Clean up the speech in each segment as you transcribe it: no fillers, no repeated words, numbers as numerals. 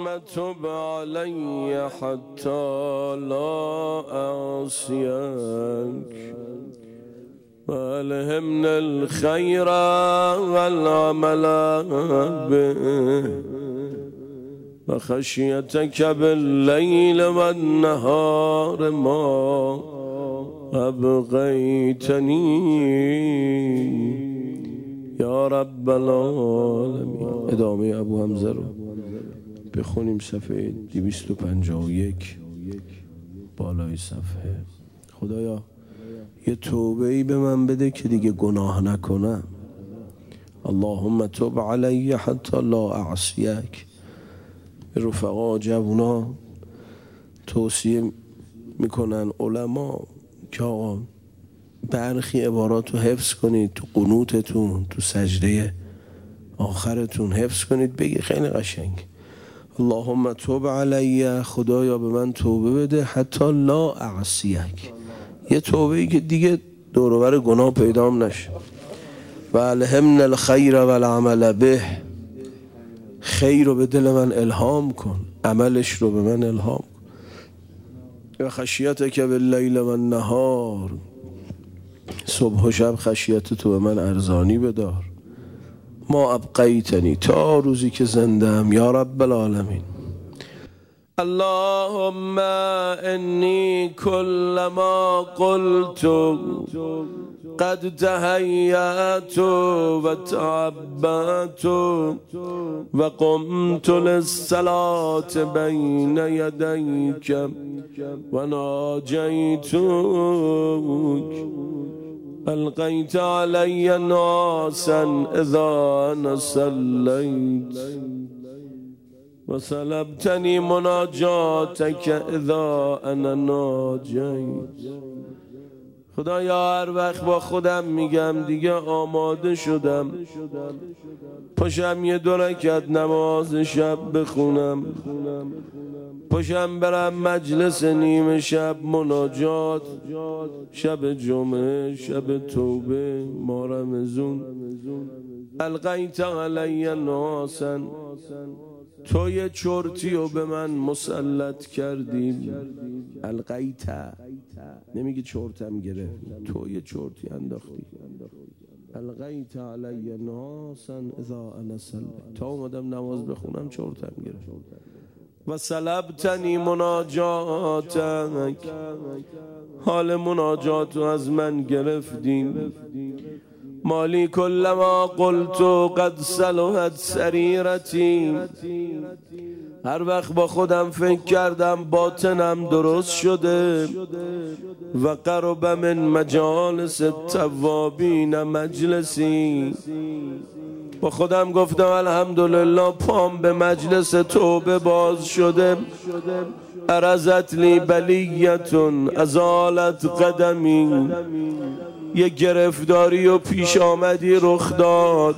تب علی حتی لا أعصیک والهمنا الخیر والعمل به وخشیتک باللیل والنهار ما ابقیتنی یا رب العالمین. ادامه ابو حمزه رو بخونیم، صفحه 251 بالای صفحه. خدایا یه توبه‌ای به من بده که دیگه گناه نکنم. اللهم تب علی حتی لا اعصیک. رفقا جوونا توصیه میکنن علما که آقا برخی عبارات رو حفظ کنید، تو قنوتتون، تو سجده آخرتون حفظ کنید، بگی خیلی قشنگ. اللهم توب علی، خدایا به من توبه بده، حتی لا اعصیک، یه توبه‌ای که دیگه دور و بر گناه پیدام نشه. و الهمنا الخیر و العمل به، خیر رو به دل من الهام کن، عملش رو به من الهام کن. و خشیتک باللیل و النهار، صبح و شب خشیت تو به من ارزانی بدار. ما ابقیتنی، تا روزی که زندم، یا رب العالمین. اللهم انی کلما قلت قد تهیأت و تعبأت و قمت للصلاة بین یدیک و ناجیتک القیت علی ناسا اذا انا صلیت و سلبتنی مناجاتک اذا انا ناجیت. خدایا هر وقت با خودم میگم دیگه آماده شدم، پاشم یه 2 رکعت نماز شب بخونم، پاشم برم مجلس نیمه شب مناجات، شب جمعه، شب توبه، ماه رمضان. القیت علی ناسا، تو یه چرتی رو به من مسلط کردی. القیت، نمیگی چرتم گرفت، تو یه چرتی انداختی. القیت علی ناسا اذا انا صلیت، تا اومدم نماز بخونم چرتم گرفت. و سلبتنی مناجاتک، حال مناجات رو از من گرفتیم. مالی کلما قلت قد صلحت سریرتی، هر وقت با خودم فکر کردم باطنم درست شده. و قرب من مجالس التوابین مجلسی، با خودم گفتم الحمدلله پام به مجلس توبه باز شده. عرضت لی بلیتون ازالت قدمی، یه گرفتاری و پیش آمدی رخ داد،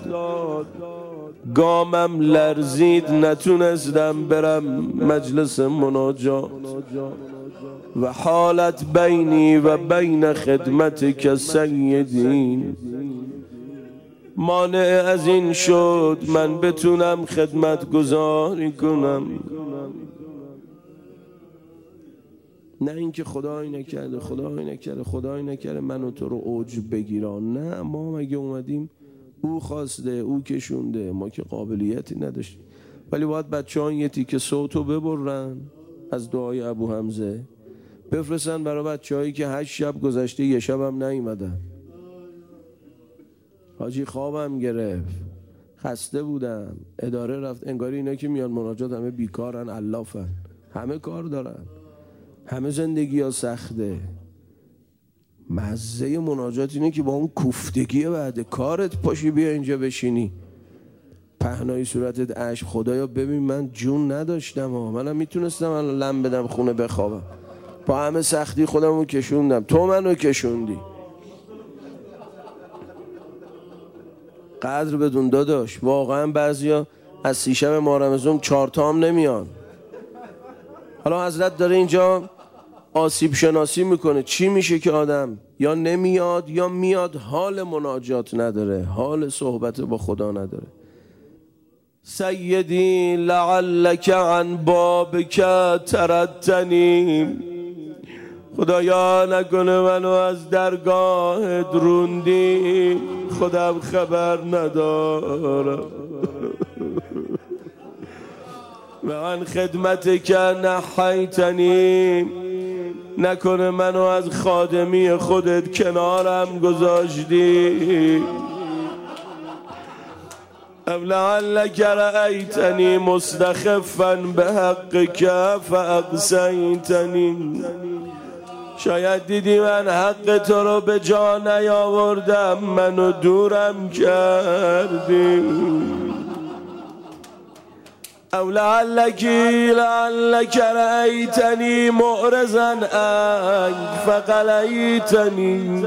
گامم لرزید، نتونستم برم مجلس مناجات. و حالت بینی و بین خدمتک سیدین، مانع از این شد من بتونم خدمت گذاری کنم. نه اینکه خدای نکرده، خدای نکرده، خدای نکرده منو تو رو اوج بگیران، نه، ما مگه اومدیم او خواسته، او کشونده، ما که قابلیتی نداشتیم. ولی باید بچه‌ها یه تیکه صوتو ببرن از دعای ابو حمزه، بفرستن برای بچه‌هایی که 8 شب گذشته یه شب هم نیومدن. حاجی خوابم گرفت، خسته بودم، اداره رفت، انگاری اینا که میان مناجات همه بیکارن، علافن، همه کار دارن، همه زندگی ها سخته. مزه مناجات اینه که با اون کوفتگی بعد کارت پاشی بیا اینجا بشینی، پهنای صورتت اشک. خدایا ببین من جون نداشتم، منم میتونستم الان لم بدم خونه بخوابم، با همه سختی خودمو کشوندم، تو منو کشوندی. قدر بدون داداش، واقعا بعضیا از 30 شب ماه رمضان 4 تا هم نمیان. حالا حضرت داره اینجا آسیب شناسی میکنه، چی میشه که آدم یا نمیاد یا میاد حال مناجات نداره، حال صحبت با خدا نداره. سیدی لعلک عن بابک تردتنی، خدایا نکنه منو از درگاهت روندی، خودم خبر ندارم. و عن خدمتک نحیتنی، نکنه منو از خادمی خودت کنارم گذاشتی. او لعلک رأیتنی مستخفا بحقک فاقصیتنی، شاید دیدی من حق تو رو به جا نیاوردم، منو دورم کردی. او لعلک رأیتنی معرضا عنک فقلیتنی،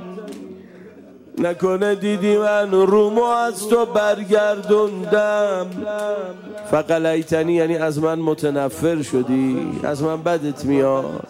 نکنه دیدی من رومو از تو برگردوندم. فقلیتنی یعنی از من متنفر شدی، از من بدت میاد.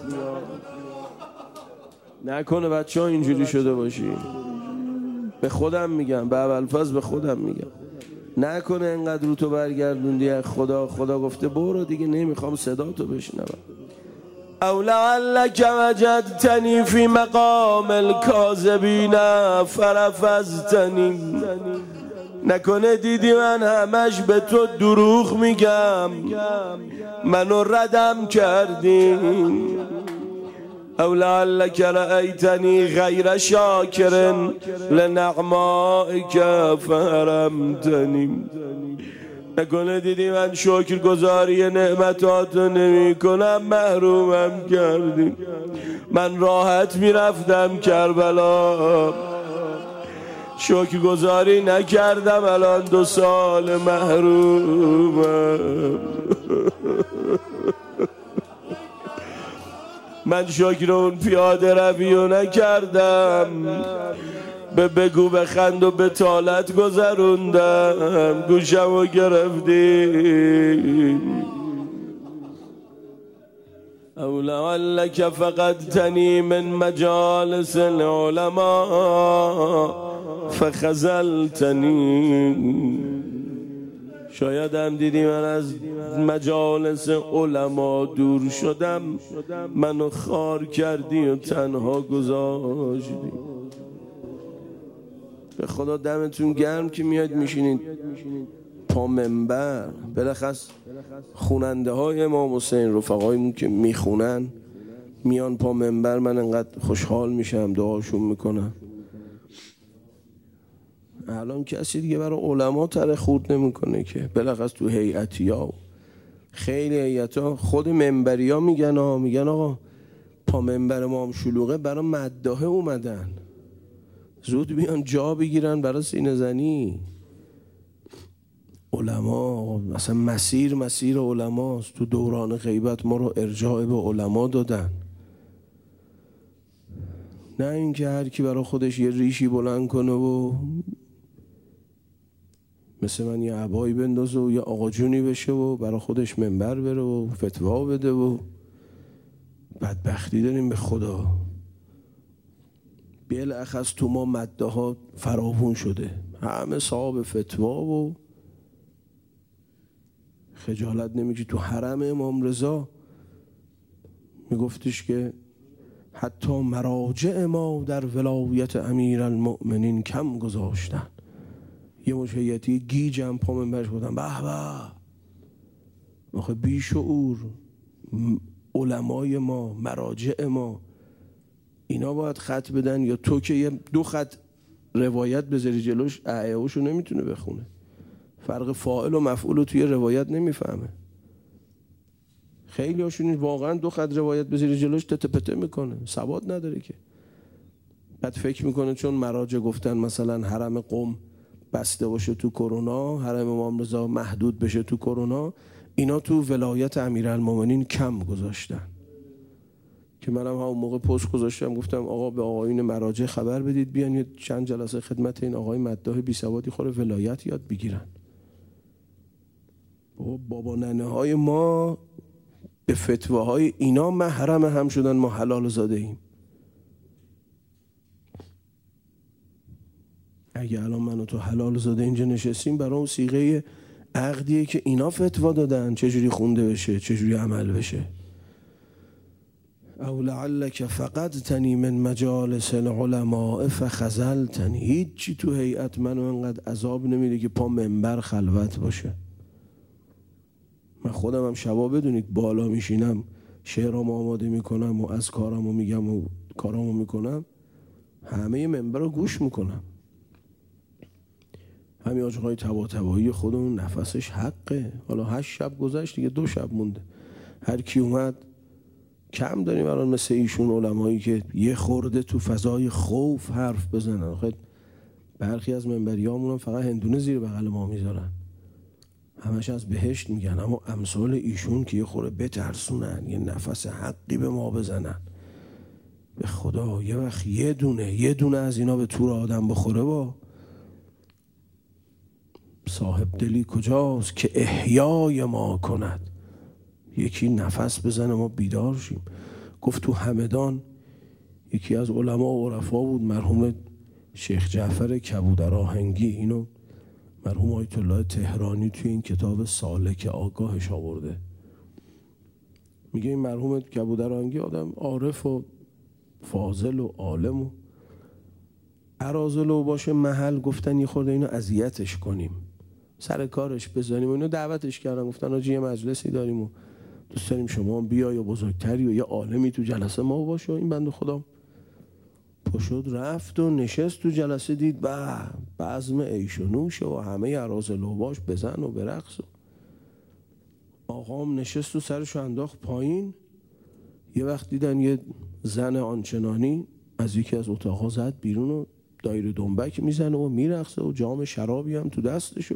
نکنه بچه ها اینجوری شده باشی. به خودم میگم، به ابوالفضل به خودم میگم، نکنه انقدر رو تو برگردوندی خدا گفته برو دیگه، نمیخوام صدا تو بشنوم. او لعلک وجدتنی فی مقام الکاذبین فرفضتنی، نکنه دیدی من همش به تو دروغ میگم، منو ردم کردی. او لعلک رأیتنی غیر شاکر لنعمائک فحرمتنی، نکنه دیدی من شکر گزاری نعمتاتو نمی کنم، محرومم کردی. من راحت میرفتم کربلا، شکر گزاری نکردم، الان 2 سال محرومم. من شکر اون پیاده رویو نکردم، به بگو بخند و به طالت گذروندم، گوشمو گرفتی. او لعلک فقدتنی من مجالس العلماء فخذلتنی، شاید هم دیدی من از مجالس علما دور شدم، منو خار کردی و تنها گذاشتی. به خدا دمتون گرم که میاد میشینید پا منبر. بلخص خوننده های امام حسین، رفقایمون که میخونن میان پا منبر، من انقدر خوشحال میشم، دعاشون میکنم. الان کسی دیگه برای علما تره خورد نمیکنه که، بلخص تو هیئتیا خیلی هیئتا خود منبریا میگن آقا پا منبر ما هم شلوغه، برای مداحه اومدن، زود بیان جا بگیرن برای سینه زنی. علما مثلا مسیر علماست، تو دوران غیبت ما رو ارجاع به علما دادن، نه اینکه هر کی برای خودش یه ریشی بلند کنه و مثل من یه عبایی بندازه و یه آقا جونی بشه و برای خودش منبر بره و فتوا بده. و بدبختی داریم به خدا، بالاخص تو ما مداحا فراوون شده، همه صاحب فتوا و خجالت نمیگی. تو حرم امام رضا میگفتش که حتی مراجع ما در ولایت امیرالمؤمنین کم گذاشتن. یه مشهیتی گیجم پا منبرش بودن، به به آخه بیشعور علمای ما، مراجع ما، اینا باید خط بدن، یا تو که یه 2 خط روایت بذاری جلوش اعیاوشو نمیتونه بخونه، فرق فاعل و مفعول رو توی روایت نمیفهمه. خیلی هاشون واقعا 2 خط روایت بذاری جلوش تته پته میکنه، سواد نداره که. بعد فکر میکنه چون مراجع گفتن مثلا حرم قم بسته باشه تو کرونا، حرم امام رضا محدود بشه تو کرونا، اینا تو ولایت امیرالمومنین کم گذاشتن. که منم همون موقع پست گذاشتم، گفتم آقا به آقایون مراجع خبر بدید بیان یه چند جلسه خدمت این آقای مداح بی سوادی خوره ولایت یاد بگیرن. بابا ننه های ما به فتواهای اینا محرم هم شدن، ما حلال زاده ایم. اگه الان من و تو حلال زاده اینجا نشستیم، برای اون صیغه عقدیه که اینا فتوا دادن چجوری خونده بشه، چجوری عمل بشه. او لعلک فقدتنی من مجالس العلماء فخذلتنی. هیچی تو هیئت منو انقدر عذاب نمیده که پا منبر خلوت باشه. من خودم هم شبا بدونید بالا میشینم شعرامو آماده میکنم و از کارامو میگم و کارامو میکنم، همه منبر رو گوش میکنم. همین آجاقای طباطبایی خودمون نفسش حقه. حالا 8 شب گذشت دیگه، 2 شب مونده. هر کی اومد کم داریم الان مثل ایشون علمایی که یه خورده تو فضای خوف حرف بزنن. خب برخی از منبریامون هم فقط هندونه زیر بغل ما میذارن، همش از بهشت میگن، اما امثال ایشون که یه خورده بترسونن، یه نفس حقی به ما بزنن، به خدا یه وقت یه دونه از اینا به تور آدم بخوره با صاحب دلی کجاست که احیای ما کند. یکی نفس بزنه ما بیدار شیم. گفت تو همدان یکی از علما و عرفا بود، مرحوم شیخ جعفر کبودرآهنگی. اینو مرحوم آیت الله تهرانی توی این کتاب سالک آگاهش آورده. میگه این مرحوم کبودرآهنگی آدم عارف و فاضل و عالم و اراذل و باشه محل، گفتن یه خورده اینو اذیتش کنیم، سر کارش بزنیم و اینو دعوتش کردن. گفتن آجی یه مجلسی داریم و دوست داریم شما بیا یا بزرگتری و یه عالمی تو جلسه ما باشه. و این بنده خدا پشد رفت و نشست تو جلسه، دید بزم عیش و نوش و همه اراذل و باش بزن و برقص. آقام نشست و سرشو انداخت پایین. یه وقت دیدن یه زن آنچنانی از یکی از اتاقها زد بیرون و دایره دنبک میزنه و میرقصه و جام شرابی هم تو دستش.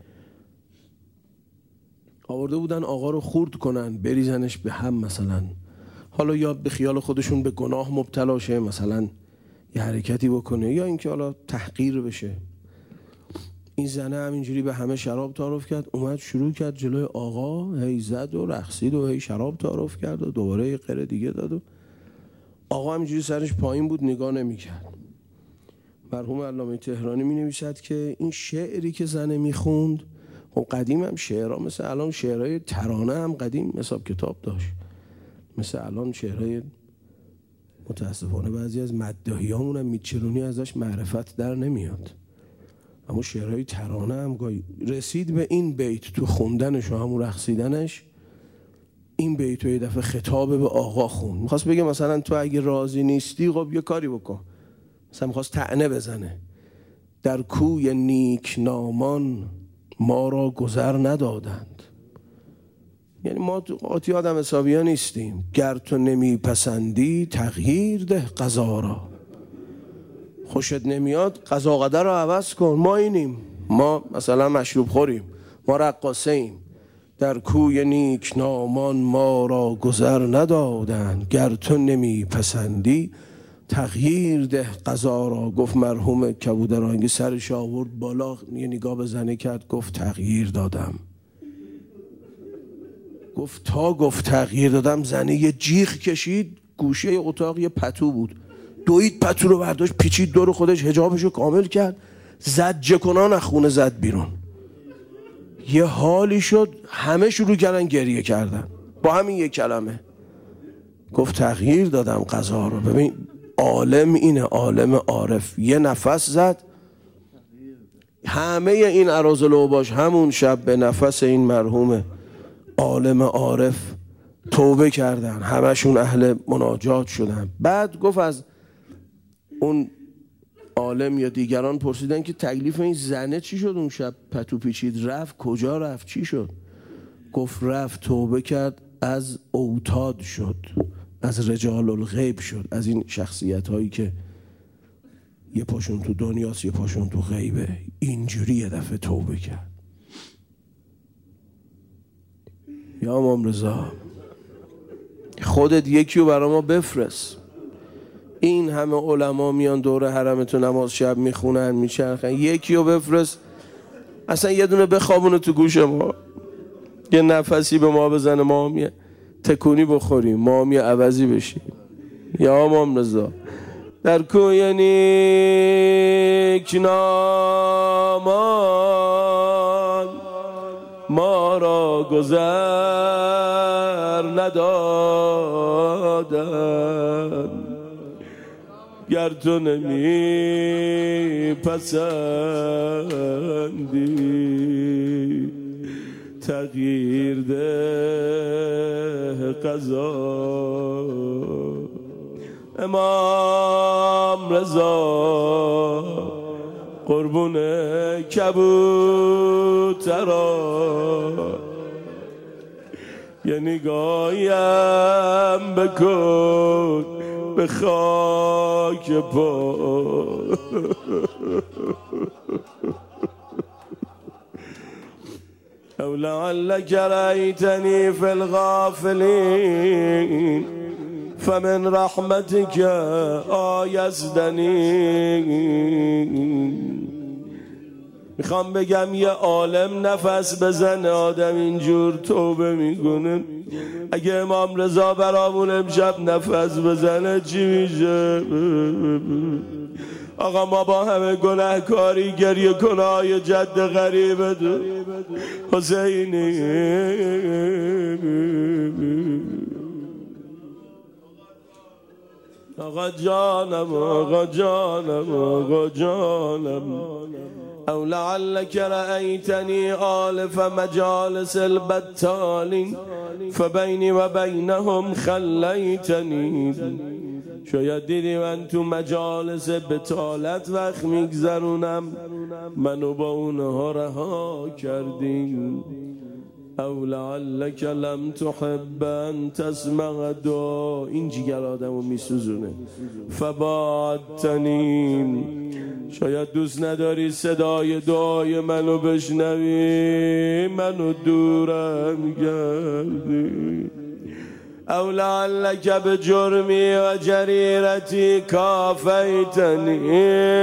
آورده بودن آقا رو خورد کنن، بریزنش به هم مثلا، حالا یا به خیال خودشون به گناه مبتلا شه، مثلا یه حرکتی بکنه، یا اینکه حالا تحقیر بشه. این زنه همینجوری به همه شراب تعارف کرد، اومد شروع کرد جلوی آقا هی زد و رقصید و هی شراب تعارف کرد و دوباره یه قره دیگه داد و آقا همینجوری سرش پایین بود، نگاه نمی‌کرد. مرحوم علامه تهرانی می‌نویسد که این شعری که زنه می‌خوند، خب قدیم هم شعرها مثل الان شعرهای ترانه هم قدیم حساب کتاب داشت، مثل الان شعرهای متاسفانه بعضی از مداحیامون هم میچرونی ازش معرفت در نمیاد، اما شعرهای ترانه هم گاهی رسید به این بیت تو خوندنش و همون رقصیدنش. این بیت رو یه دفعه خطاب به آقا خوند. میخواست بگه مثلا تو اگه راضی نیستی خب یه کاری بکن. مثلا میخواست طعنه بزنه. در کوی نیک نامان ما را گذر ندادند. یعنی ما قاطی آدم حسابی ها نیستیم. گر تو نمیپسندی تغییر ده قضا را. خوشت نمیاد قضا قدر رو عوض کن. ما اینیم، ما مثلا مشروب خوریم، ما رقاصه ایم. در کوی نیک نامان ما را گذر ندادند. گر تو نمیپسندی تغییر ده قضا را. گفت مرحوم کبودرآهنگی سرش آورد بالا، یه نگاه به زنه کرد، گفت تغییر دادم. گفت تغییر دادم. زنه یه جیغ کشید، گوشه اتاق یه پتو بود، دوید پتو رو برداشت پیچید دور خودش، حجابشو کامل کرد، زجه کنان از خونه زد بیرون. یه حالی شد، همه شروع کردن گریه کردن با همین یک کلمه. گفت تغییر دادم قضا رو. ببین عالم اینه، عالم عارف. یه نفس زد، همه این اراذل اوباش همون شب به نفس این مرحوم عالم عارف توبه کردن، همشون اهل مناجات شدن. بعد گفت از اون عالم یا دیگران پرسیدن که تکلیف این زنه چی شد اون شب پتو پیچید، رفت کجا رفت، چی شد؟ گفت رفت توبه کرد، از اوتاد شد، از رجال الغیب شد، از این شخصیت هایی که یه پاشون تو دنیاست یه پاشون تو غیبه. اینجوری یه دفعه توبه کرد. یا امام رضا خودت یکی رو برای ما بفرست. این همه علما میان دور حرمتون نماز شب میخونن میچرخن، یکی رو بفرست اصلا یه دونه بخوابونه تو گوش ما، یه نفسی به ما بزنه، ما هم یه تکونی بخوریم، ما هم یه عوضی بشیم. یا امام رضا در کوی نیک نامان ما را گذر ندادن. گر تو نمی پسندی تغییر ده قضا. امام رضا قربون کبوترا یه نگاهیم بکن به خاک پا. او لعلك رأيتني في الغافلين فمن رحمتك آیزدنی. میخوام بگم یه عالم نفس بزنه آدم اینجور توبه میکنه. اگه امام رضا برامون امشب نفس بزنه چی میشه؟ آقا ما با همه گناهکاری گریه کنای جد غریبه حسینی. آقا جانم آقا جانم آقا جانم. او لعلك رأيتني آلف مجالس البتالين فبيني وبينهم خليتني. شاید دیدی من تو مجالس بتالت وقت میگذرونم، منو با اونها رها کردیم. او لعلك لم تحب ان تسمع دعا. این جیگر آدمو میسوزونه. فبعدتنی. شاید دوست نداری صدای دعای منو بشنوی، منو دورم کردی. او لعلك بجرمی و جریرتی کافیتنی.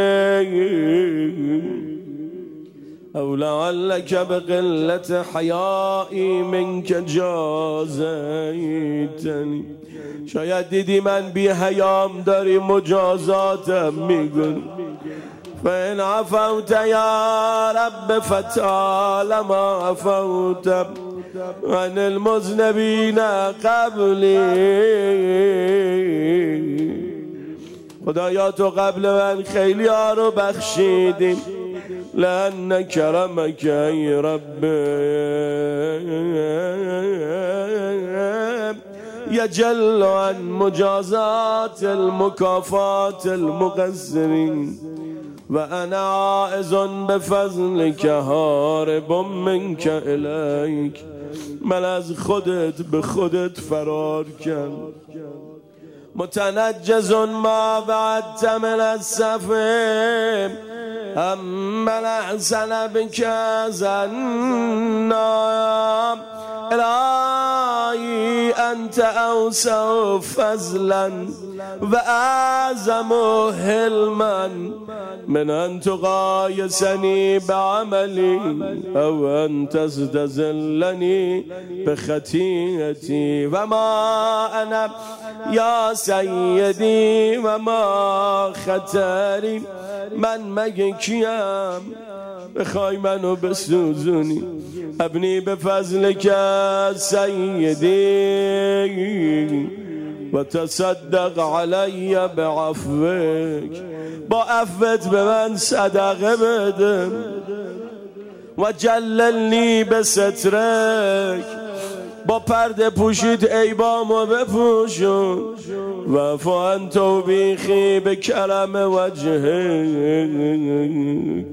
او لعلك بقلت حیائی منك جازیتنی. شاید دیدی من بی حیام داری مجازاتم میکنی. فإن عفوت يا رب فطالما عفوت عن المذنبين قبلی. خدایا تو قبل من خیلی ها رو بخشیدیم. لأن کرمک ای رب یجل عن مجازات المکافات المقصرین. و انا عائز بفضلك هارب منك الیک. من از خودت به خودت فرار کردم. متنجز ما بعدت من الصفم هم احسن بك ظنا. الهی انت اوسع فضلا و اعظم حلما من ان تقایسنی بعملی او ان تستذلنی بخطیئتی. و ما انا یا سیدی و ما خطری. من مگه کیم بخوای منو بسوزونی؟ ابنی به فضلک سیدی و تصدق علی بعفوک. با عفوت به من صدقه بده. و جللنی به سترک. با پرده پوشید عیبامو بپوشون. و فان توبیخی به کرم وجهک.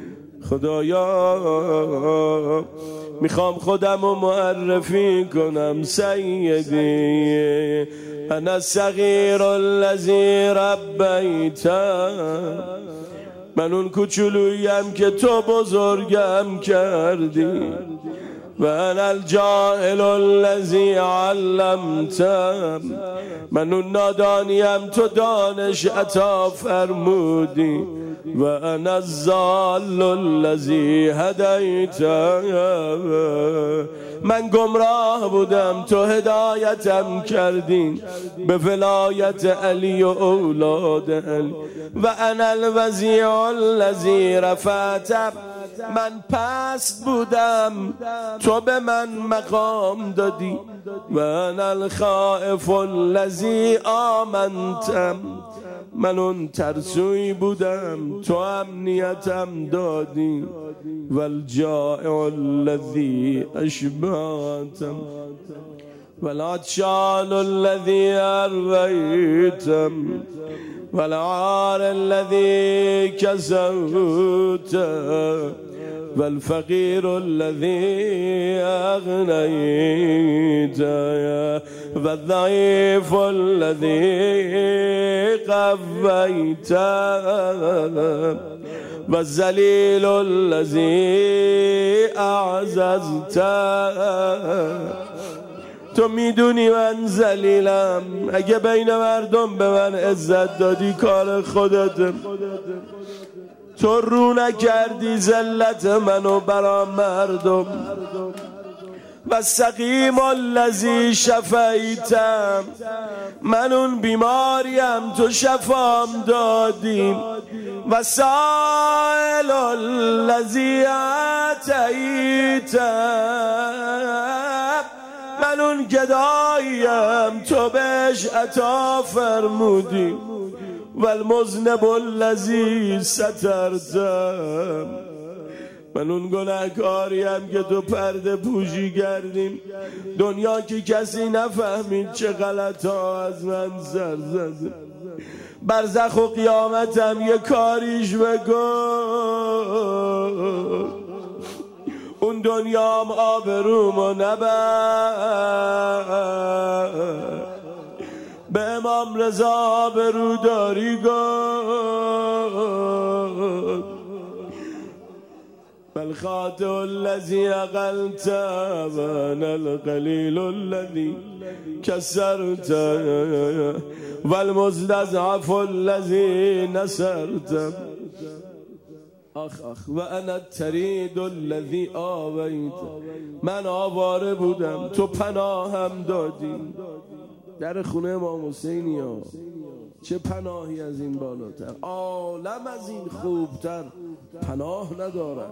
خدایا میخوام خودمو معرفی کنم. سیدی انا الصغیر الذی ربیتم. من اون کوچولویم که تو بزرگم کردی. و انا الجاهل الذی علمتم. من اون نادانیم تو دانش عطا فرمودی. و انا الضال الذی هدیتم. من گمراه بودم تو هدایتم کردین به ولایت علی و اولاد علی. و انا الوزیع الذی رفعت من پست بودم تو به من مقام دادی و انا الخائف الذی آمنتم من اون ترسوی بودم تو امنیتم دادی والجائع الذی اشبعتم والعطشان الذی ارویتم والعار الذي كسوت والفقير الذي أغنيت والضعيف الذي قويت والذليل الذي أعززت. تو میدونی من ذلیلم، اگه بین مردم به من عزت دادی کار خودت، تو رو نکردی ذلت منو برا مردم. و سقیم الذی شفیتم من اون بیماریم تو شفام دادیم. و سائل الذی اتیتم من اون گداییم تو بهش عطا فرمودی. و المذنب الذی سترتم من اون گناهکاریم که تو پرده پوشی کردیم. دنیا که کسی نفهمید چه غلط ها از من سر زده. برزخ و قیامتم یه کاریش بکن. اون دنیام آبرومو نبر، به امام رضا آبرو داری کن. والخاطئ الذی عقلت و انا القلیل الذی کسرت والمستضعف الذی نصرت. آخ و انا الطرید الذی آویت من آواره بودم تو پناهم دادی. در خونه امام حسینی ها چه پناهی از این بالاتر، عالم از این خوبتر پناه ندارد،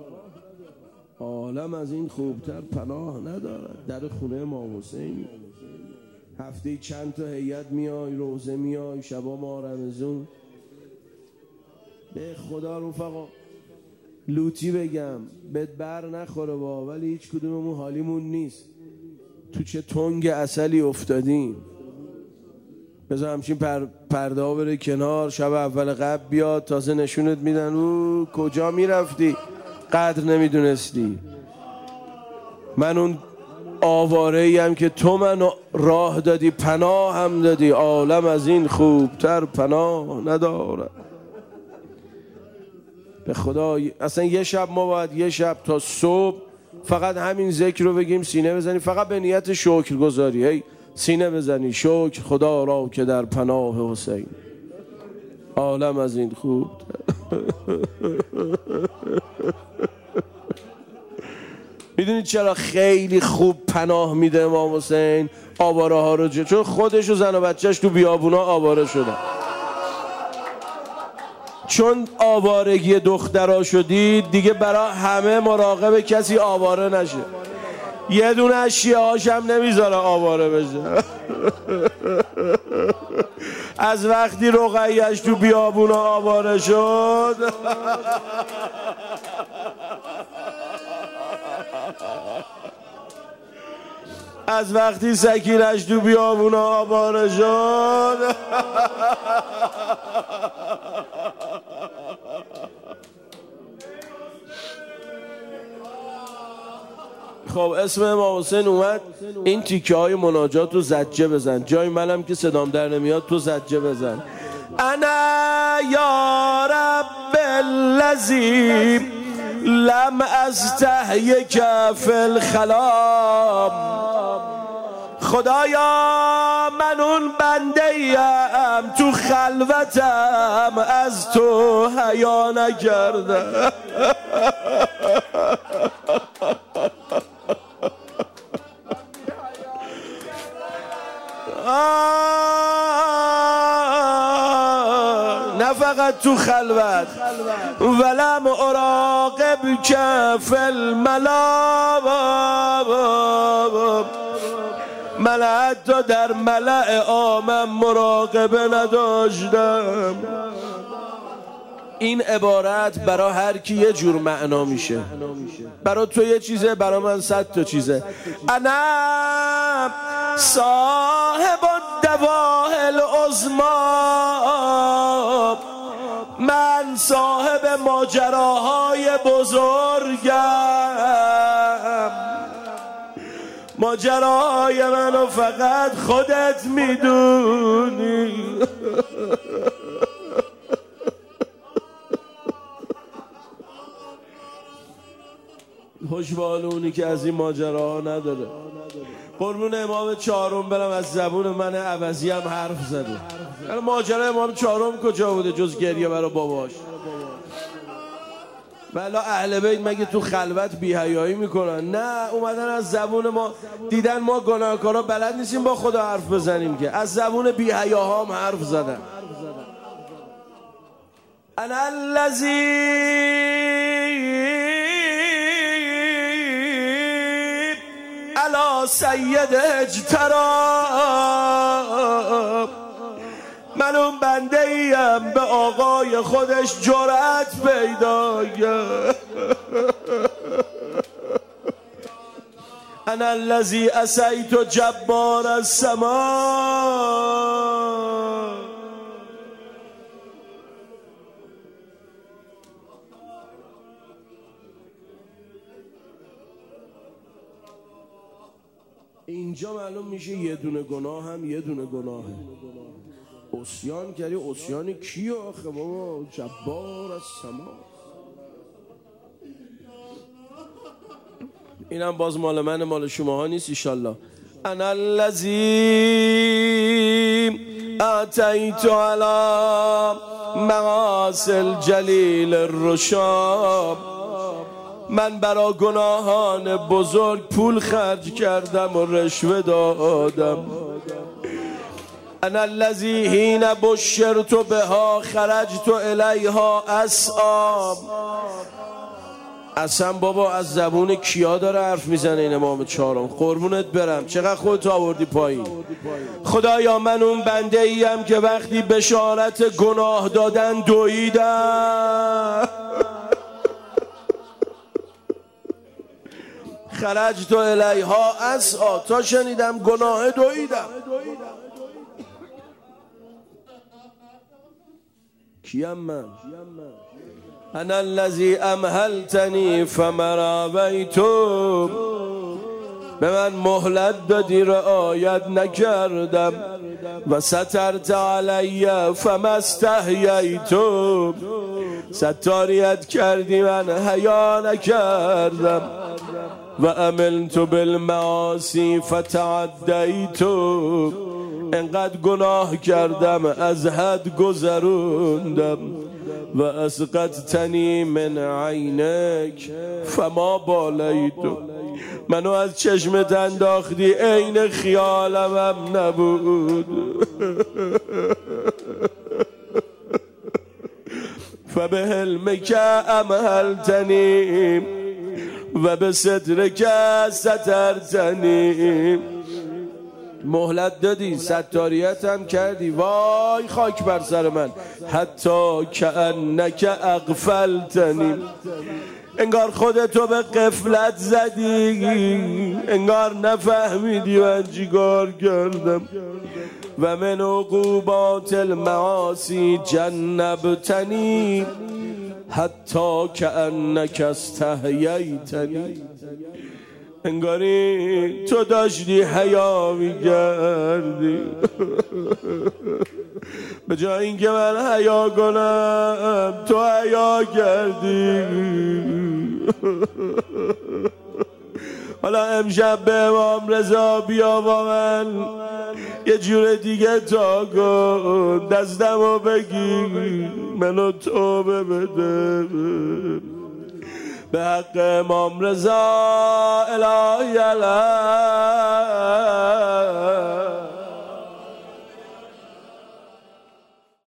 عالم از این خوبتر پناه ندارد. در خونه امام حسینی هفته چند تا هیئت میای، روزه میای، شبا ما رمضان. به خدا رفقا لوتی بگم بهت بر نخوره با، ولی هیچ کدوممون حالیمون نیست. تو چه تنگ عسلی افتادیم. بذار همچین پرده ها بره کنار، شب اول قبل بیاد تازه نشونت میدن او کجا میرفتی قدر نمیدونستی. من اون آواره ایم که تو منو راه دادی پناه هم دادی. عالم از این خوبتر پناه نداره. به خدا اصلا یه شب ما باید یه شب تا صبح فقط همین ذکر رو بگیم، سینه بزنی، فقط به نیت شکر گذاری. هی سینه بزنی شکر خدا را که در پناه حسین. عالم از این خوب. میدونید چرا خیلی خوب پناه میده امام حسین آواره ها رو؟ چون خودش و زن و بچهش تو بیابونا آواره شدن. چون آوارگی دخترها شدید دیگه برای همه مراقب کسی آواره نشه. یه دونه از شیعه هاش هم نمیذاره آواره بشه. از وقتی رقیه‌اش تو بیابونا آواره شد از وقتی سکینش تو بیابونا آواره شد خب اسم امام حسین اومد. این تیکه های مناجات رو زجه بزن. جای منم که صدام در نمیاد تو زجه بزن. انا یا رب الذی لم استحیک فی الخلام. خدایا من اون بنده ایم تو خلوتم از تو حیا نکردم. نه فقط تو خلوت، ولم اراقب که فی الملا، من حتی در ملأ عامم مراقبه نداشتم. این عبارت برای هر کی یه جور معنا میشه. برای تو یه چیزه، برای من 100 تا چیزه. انا صاحب الدواء العظمی، من صاحب ماجراهای بزرگم. ماجراهای منو فقط خودت میدونی. خوشبال اونی که از این ماجراها نداره. قربون امام چهارم برم، از زبون من عوضی هم حرف زده. ماجرا امام چهارم کجا بوده جز گریه برای باباش؟ بلا اهل بیت مگه تو خلوت بی‌حیایی میکنن؟ نه، اومدن از زبون ما، دیدن ما گناهکارا بلد نیستیم با خدا حرف بزنیم، که از زبون بی‌حیاها هم حرف زدن. انا الذی علی سید اجترا، من اون بنده ایم به آقای خودش جرأت پیدا کرد. انا الذی عصیت جبار السما. اینجا معلوم میشه یه دونه گناه هم یه دونه گناهه. عصیان کردی، عصیان کی آخه بابا؟ جبار السما. اینم باز مال من، مال شماها نیست ایشالله. انا الذی اتیت علی مغاسل جلیل الرشاب، من برای گناهان بزرگ پول خرج کردم و رشوه دادم. انا الذی حین بشرت بها خرجت الیها اسعی. اصلا بابا از زبون کیا داره حرف میزنه این امام چهارم؟ قربونت برم، چقدر خودت آوردی پایین. خدایا من اون بنده ایم که وقتی بشارت گناه دادن دویدم. خرجت الیها اسعی، تا شنیدم گناه دویدم. کیم من؟ انا الذی امهلتنی فما رأیتم، به من مهلت دادی رعایت نکردم. و سترت علی فما استحییتم، ستاریت کردی من حیا نکردم. و عملت بالمعاصی فتعدیتم، انقدر گناه کردم از حد گذروندم. و اسقطتنی من عینک فما بالیت، منو از چشمت انداختی عین خیالم هم نبود. فبحلمک امهلتنی و به سترک سترتنی، مهلت دادی، ستاریت هم کردی، وای خاک بر سر من. حتی کأنک اغفلتنی، انگار خودتو به غفلت زدی، انگار نفهمیدی من چیکار کردم. و من عقوبات المعاصی جنبتنی حتی کأنک استحییتنی، انگاری تو داشتی حیا می‌کردی. به جای اینکه من حیا کنم تو حیا کردی. حالا امشب به امام رضا بیا با من یه جور دیگه تا کن، دستمو بگیر منو توبه بده. به حق امام رضا الهی